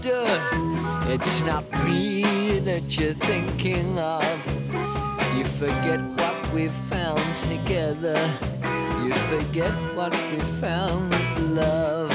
It's not me that you're thinking of. You forget what we found together. You forget what we found was love.